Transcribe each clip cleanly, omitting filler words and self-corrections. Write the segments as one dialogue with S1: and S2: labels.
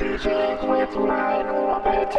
S1: DJing with Ryan Orbit.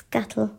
S2: Cattle.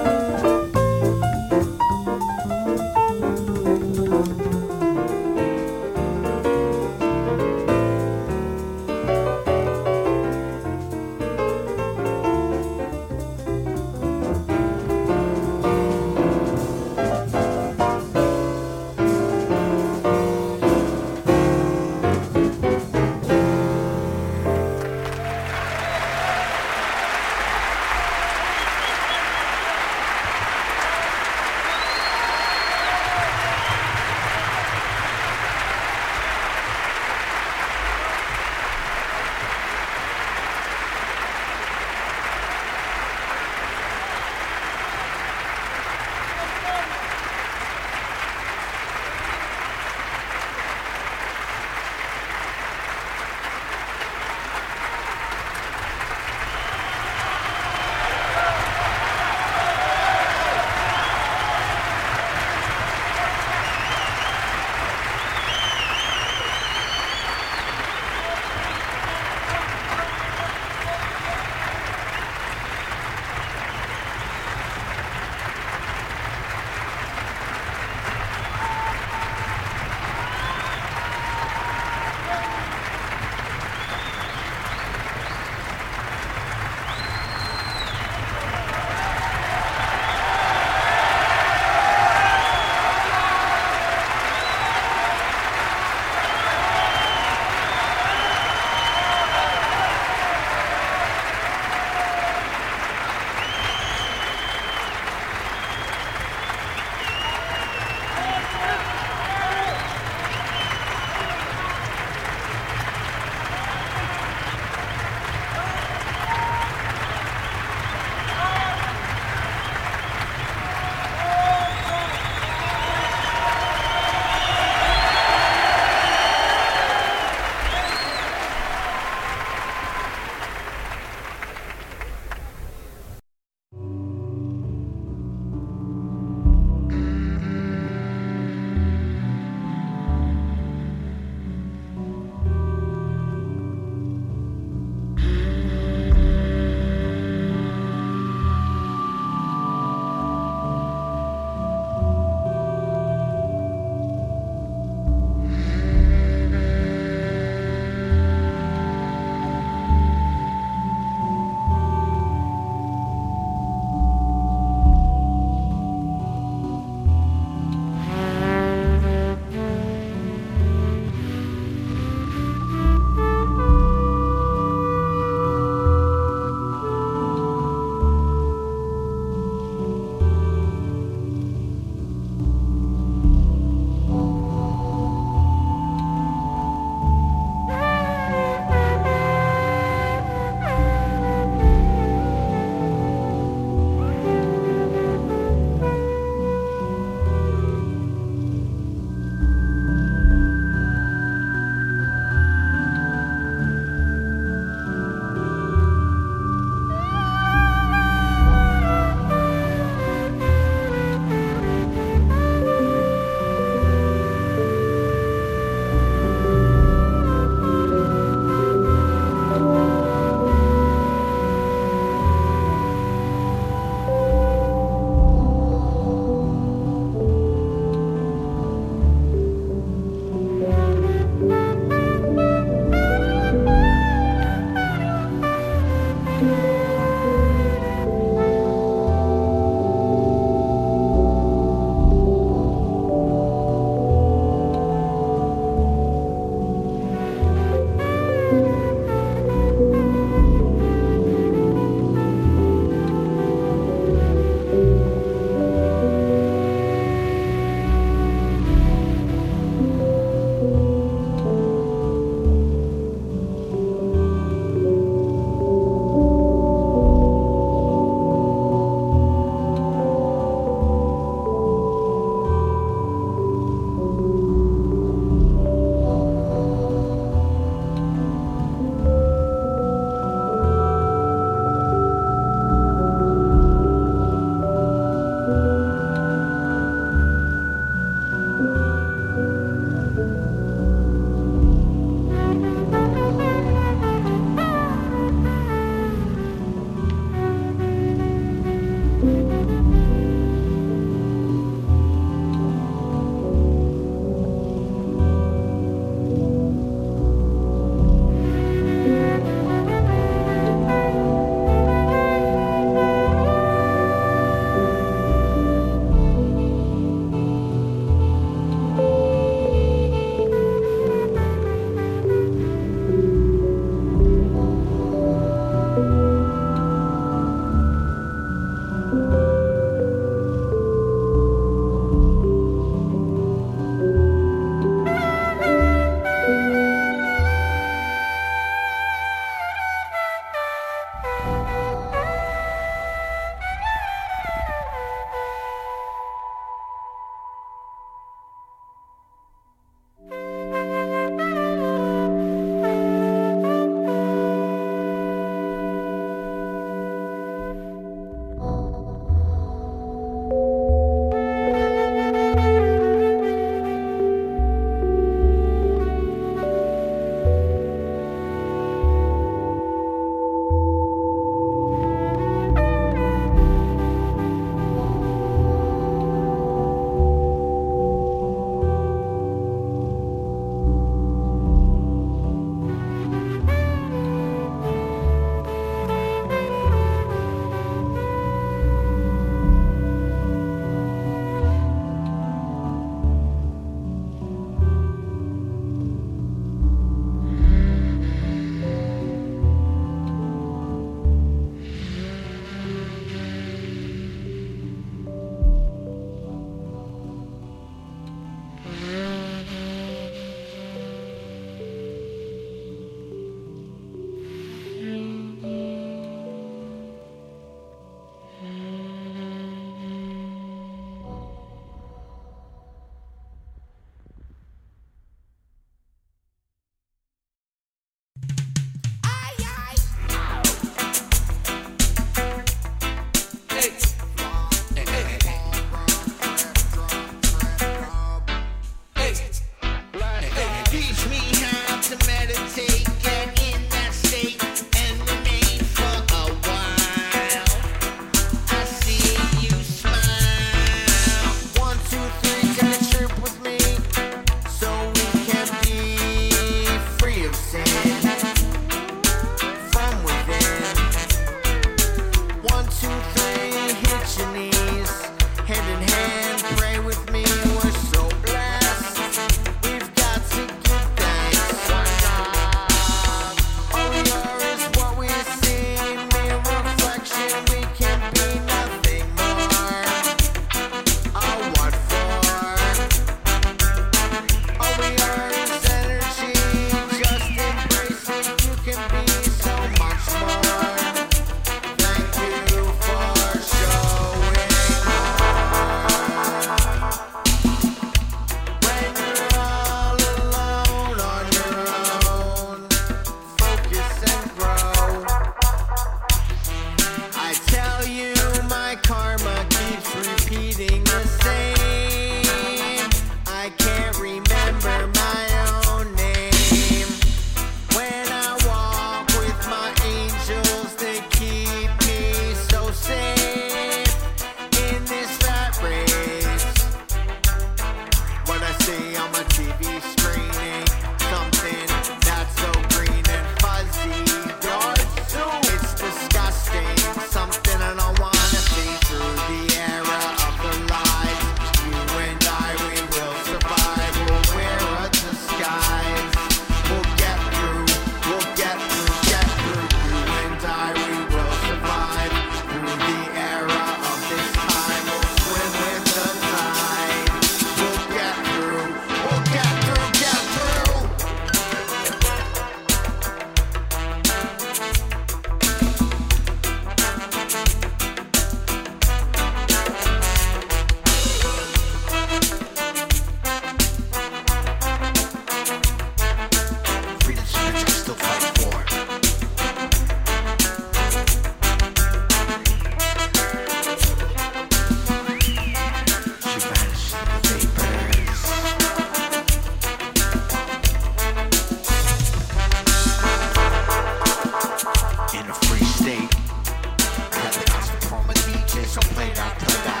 S2: so play that, play that.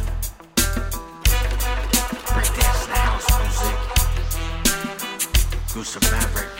S2: Breakdance in the house music. Goose of Maverick.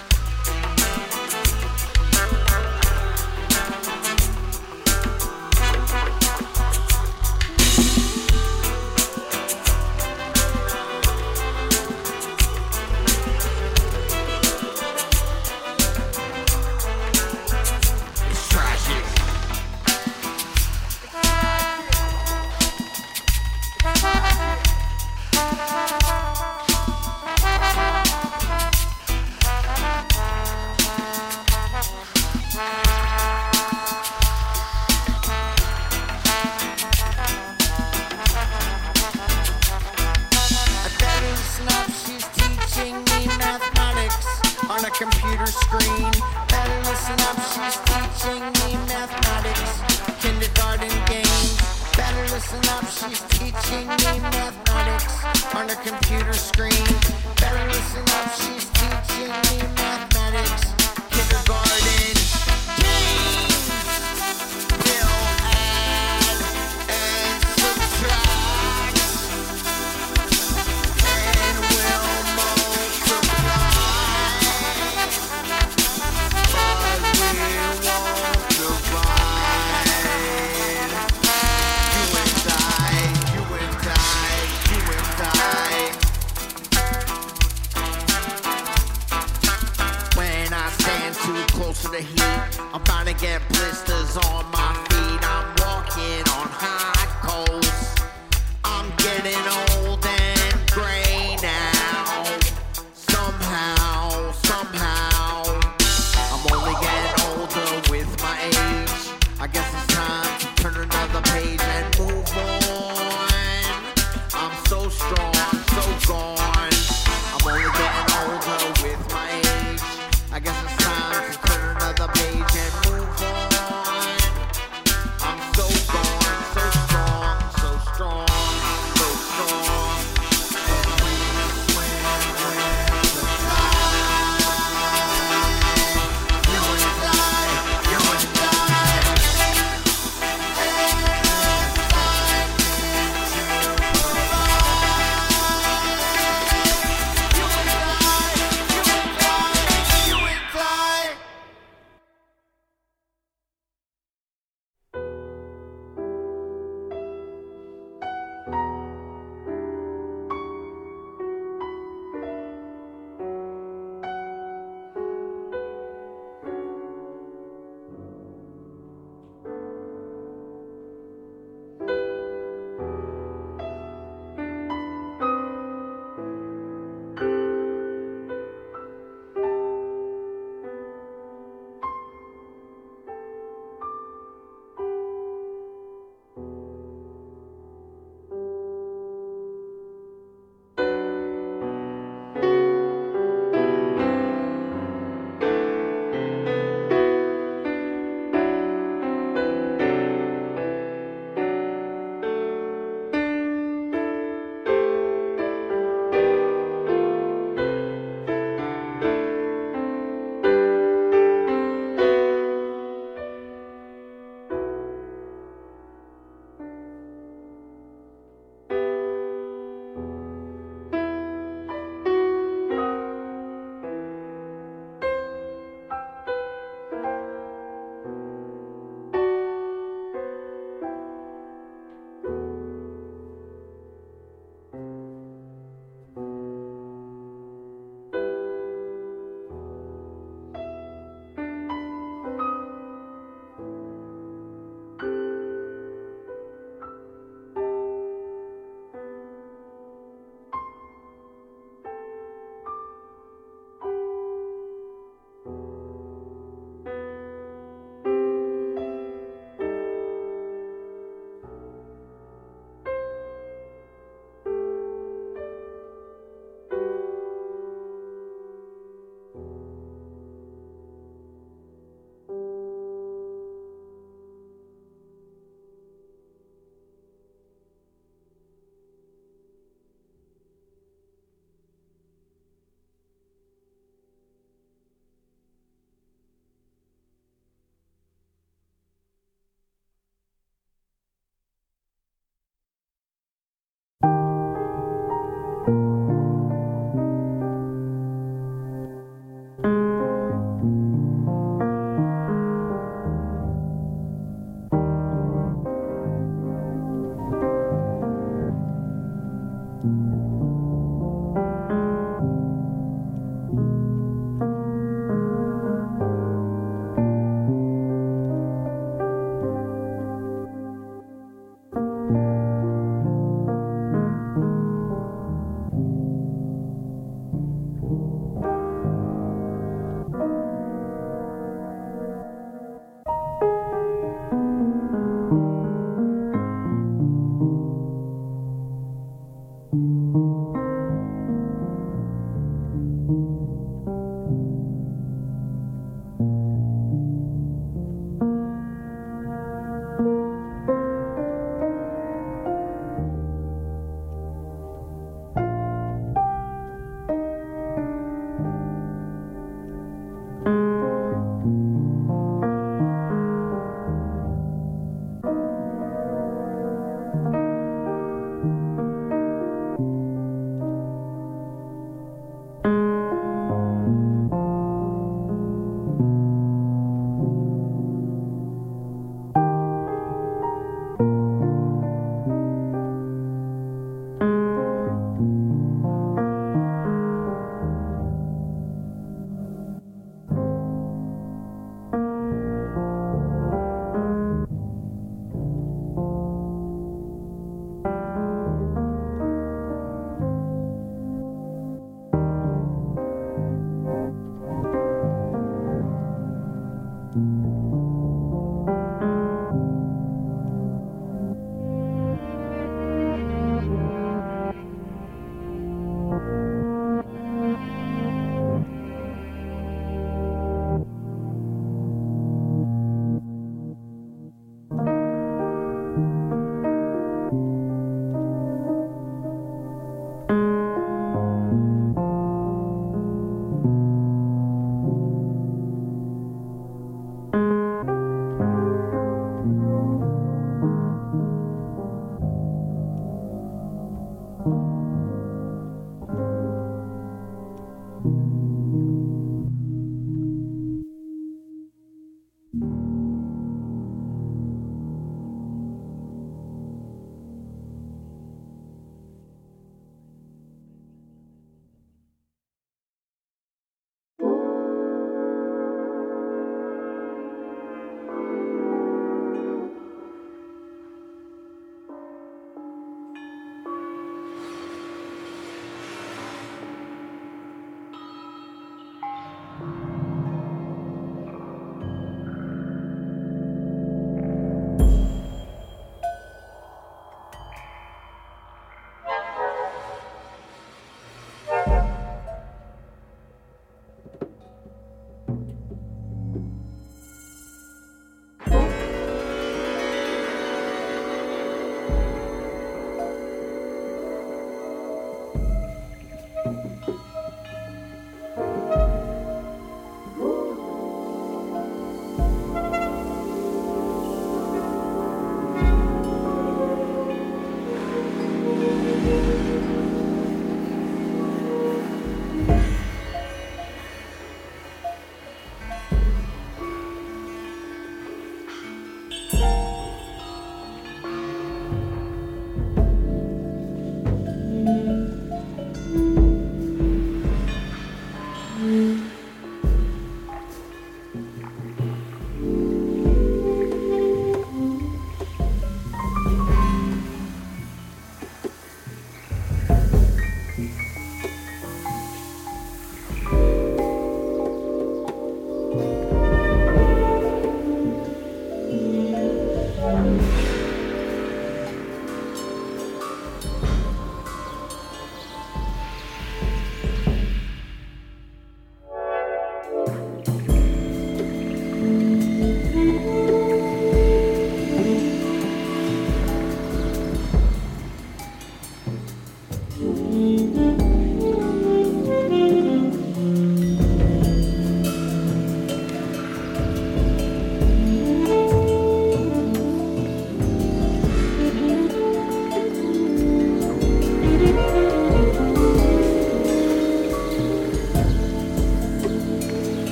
S3: Computer screen. Better listen up, she's teaching me mathematics. Kindergarten games. Better listen up, she's teaching me mathematics on a computer screen. Better listen up, she's teaching me mathematics. Kindergarten games. Will add and subtract and will multiply.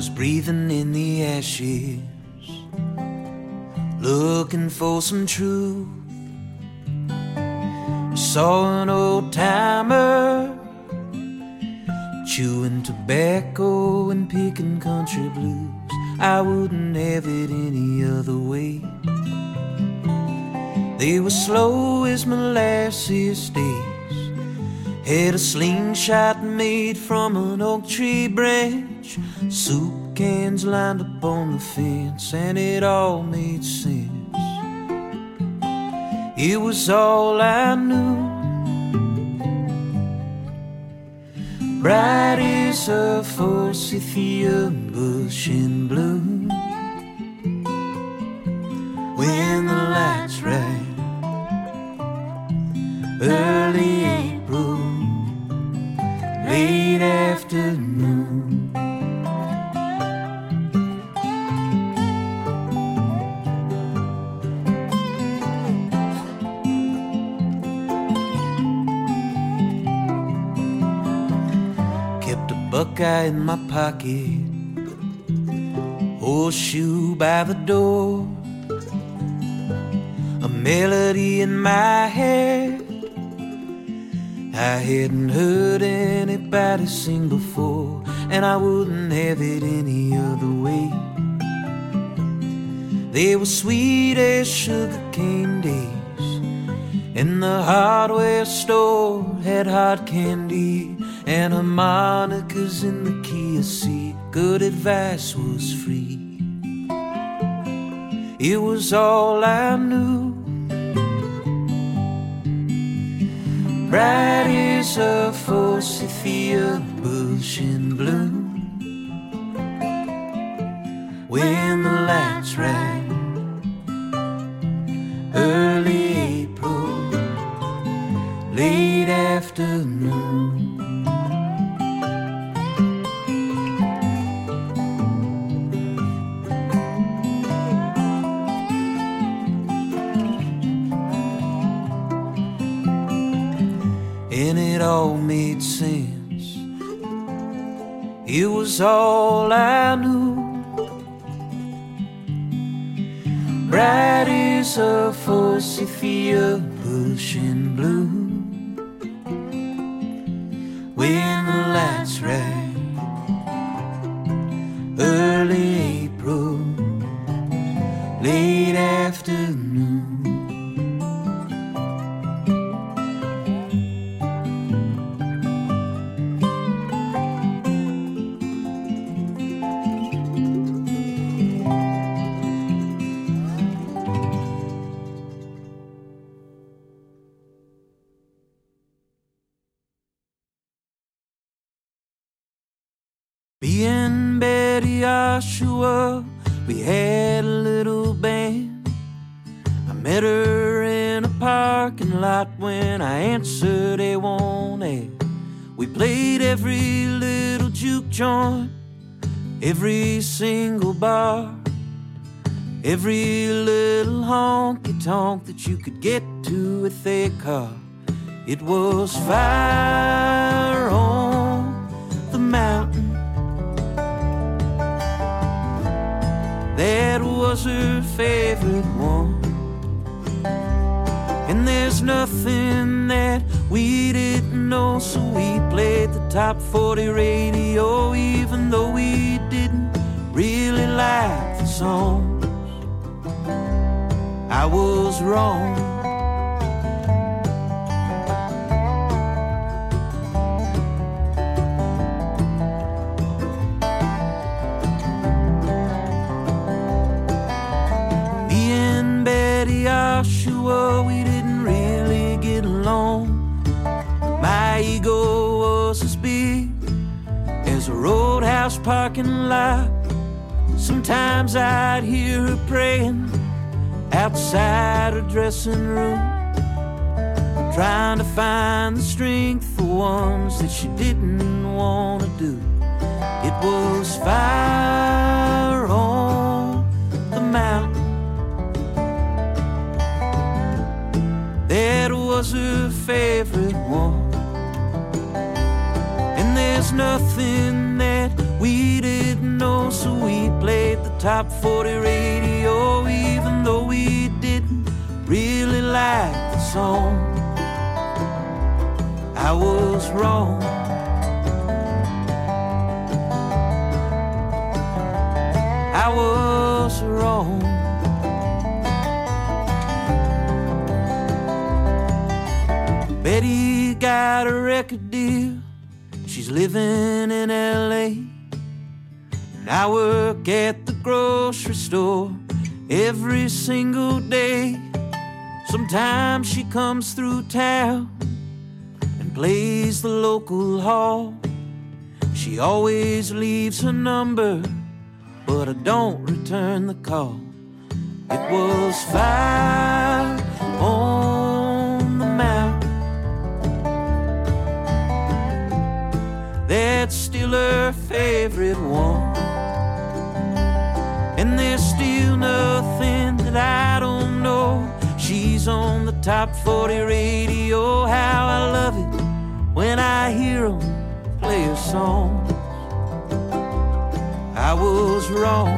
S4: was breathing in the ashes, looking for some truth. I saw an old timer chewing tobacco and picking country blues. I wouldn't have it any other way. They were slow as molasses days, had a slingshot made from an oak tree branch, soup cans lined up on the fence, and it all made sense. It was all I knew. Bright as a forsythia bush in bloom, when the lights right, early April, late afternoon. Buckeye in my pocket, horseshoe by the door, a melody in my head I hadn't heard anybody sing before, and I wouldn't have it any other way. They were sweet as sugarcane days, and the hardware store had hard candy and harmonicas in the key of C. Good advice was free. It was all I knew. Bright as a forsythia bush in bloom, when the lights right, early April, late afternoon. And it all made sense. It was all I knew. Bright as a forsythia bush in bloom, when the lights right, early April, late afternoon. Me and Betty Joshua, we had a little band. I met her in a parking lot when I answered a won't ad. We played every little juke joint, every single bar, every little honky-tonk that you could get to with a car. It was fire on the mountain. That was her favorite one. And there's nothing that we didn't know, so we played the top 40 radio, even though we didn't really like the songs. I was wrong. Joshua, we didn't really get along. My ego was as big as a roadhouse parking lot. Sometimes I'd hear her praying outside her dressing room, trying to find the strength for ones that she didn't want to do. It was fire on the mountain. That was her favorite one. And there's nothing that we didn't know, so we played the top 40 radio, even though we didn't really like the song. I was wrong. I was wrong. Betty got a record deal. She's living in LA. And I work at the grocery store every single day. Sometimes she comes through town and plays the local hall. She always leaves her number, but I don't return the call. It was 5 on the mountain. That's still her favorite one. And there's still nothing that I don't know. She's on the top 40 radio. How I love it when I hear them play her songs. I was wrong.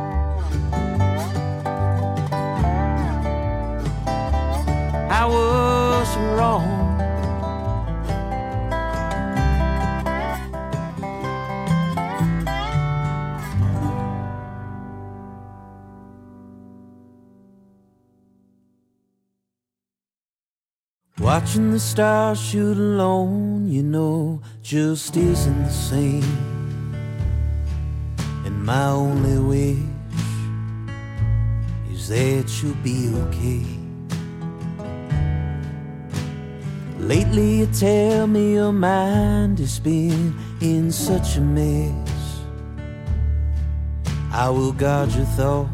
S4: I was wrong. Watching the stars shoot alone, you know, just isn't the same. And my only wish is that you'll be okay. Lately you tell me your mind has been in such a mess. I will guard your thoughts,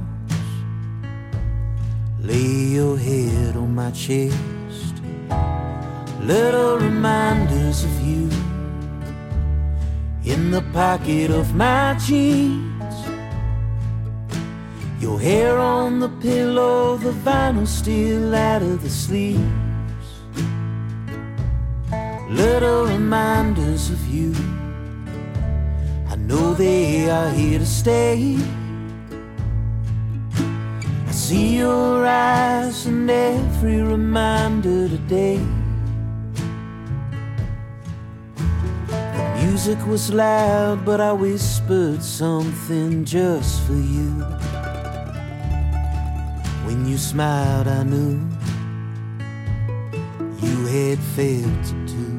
S4: lay your head on my chest. Little reminders of you in the pocket of my jeans. Your hair on the pillow, the vinyl still out of the sleeves. Little reminders of you, I know they are here to stay. I see your eyes in every reminder today. Music was loud, but I whispered something just for you. When you smiled, I knew you had felt it too.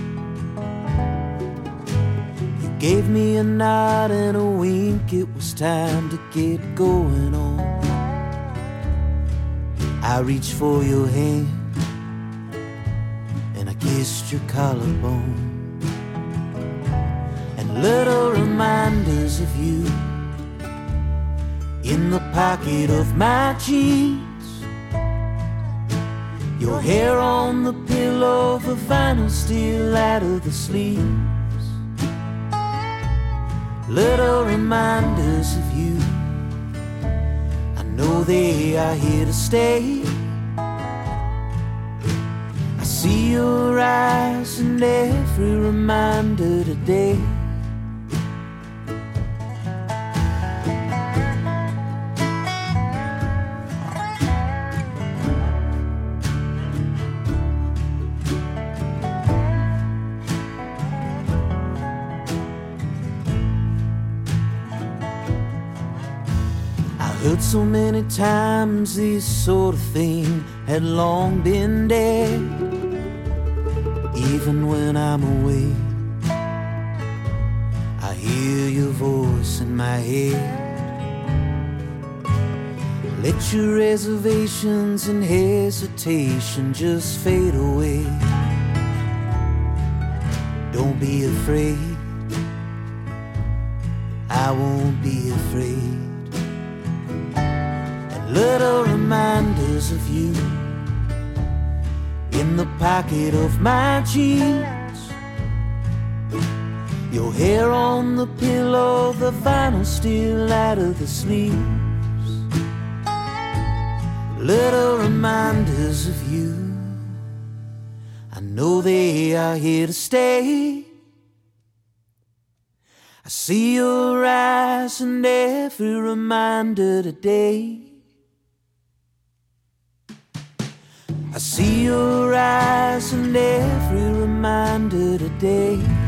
S4: You gave me a nod and a wink, it was time to get going on. I reached for your hand and I kissed your collarbone. Little reminders of you in the pocket of my jeans. Your hair on the pillow, the vinyl still out of the sleeves. Little reminders of you, I know they are here to stay. I see your eyes in every reminder today. Heard so many times this sort of thing had long been dead. Even when I'm away, I hear your voice in my head. Let your reservations and hesitation just fade away. Don't be afraid, I won't be afraid. Little reminders of you in the pocket of my jeans. Your hair on the pillow, the vinyl still out of the sleeves. Little reminders of you, I know they are here to stay. I see your eyes in every reminder today. I see your eyes in every reminder today.